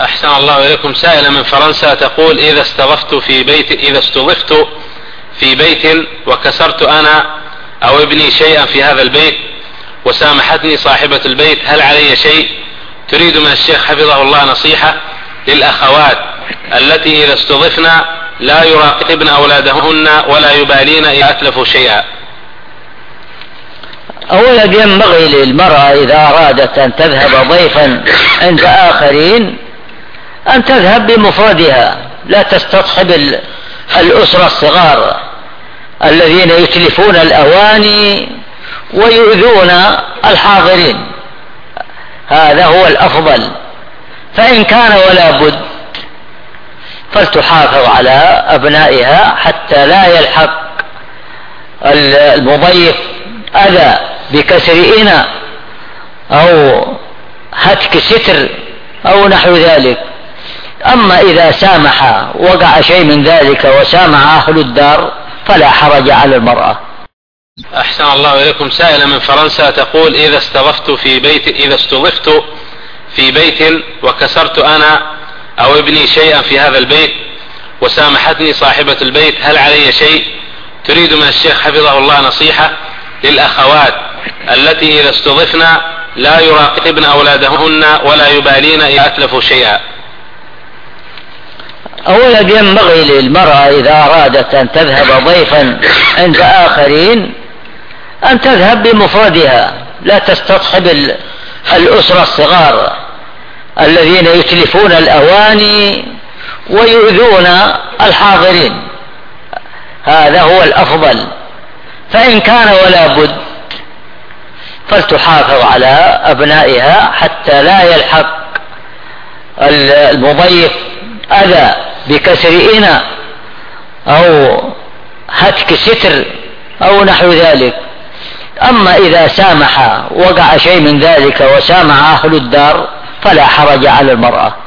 أحسن الله إليكم. سائلة من فرنسا تقول: إذا استضفت في بيت وكسرت أنا أو ابني شيئا في هذا البيت وسامحتني صاحبة البيت، هل علي شيء؟ تريد من الشيخ حفظه الله نصيحة للأخوات التي إذا استضفنا لا يراقبن أولادهن ولا يبالين إذا أتلفوا شيئا. أولا ينبغي للمرأة إذا أرادت أن تذهب ضيفا عند آخرين أن تذهب بمفردها، لا تستصحب الأسرة الصغار الذين يتلفون الأواني ويؤذون الحاضرين، هذا هو الأفضل. فإن كان ولا بد فلتحافظ على أبنائها حتى لا يلحق المضيف أذى بكسر إناء أو هتك ستر أو نحو ذلك. أما إذا سامح وقع شيء من ذلك وسامح أهل الدار فلا حرج على المرأة. أحسن الله إليكم. سائلة من فرنسا تقول: إذا استضفت في بيت وكسرت أنا أو ابني شيئا في هذا البيت وسامحتني صاحبة البيت، هل علي شيء؟ تريد من الشيخ حفظه الله نصيحة للأخوات التي إذا استضفنا لا يراقبن أولادهن ولا يبالين إذا أتلفوا شيئا. أولا ينبغي للمرأة إذا أرادت أن تذهب ضيفا عند آخرين أن تذهب بمفردها، لا تستصحب الأسرة الصغار الذين يتلفون الأواني ويؤذون الحاضرين، هذا هو الأفضل. فإن كان ولا بد فلتحافظ على أبنائها حتى لا يلحق المضيف أذى بكسر إناء أو هتك ستر أو نحو ذلك. أما إذا سامح وقع شيء من ذلك وسامح أهل الدار فلا حرج على المرأة.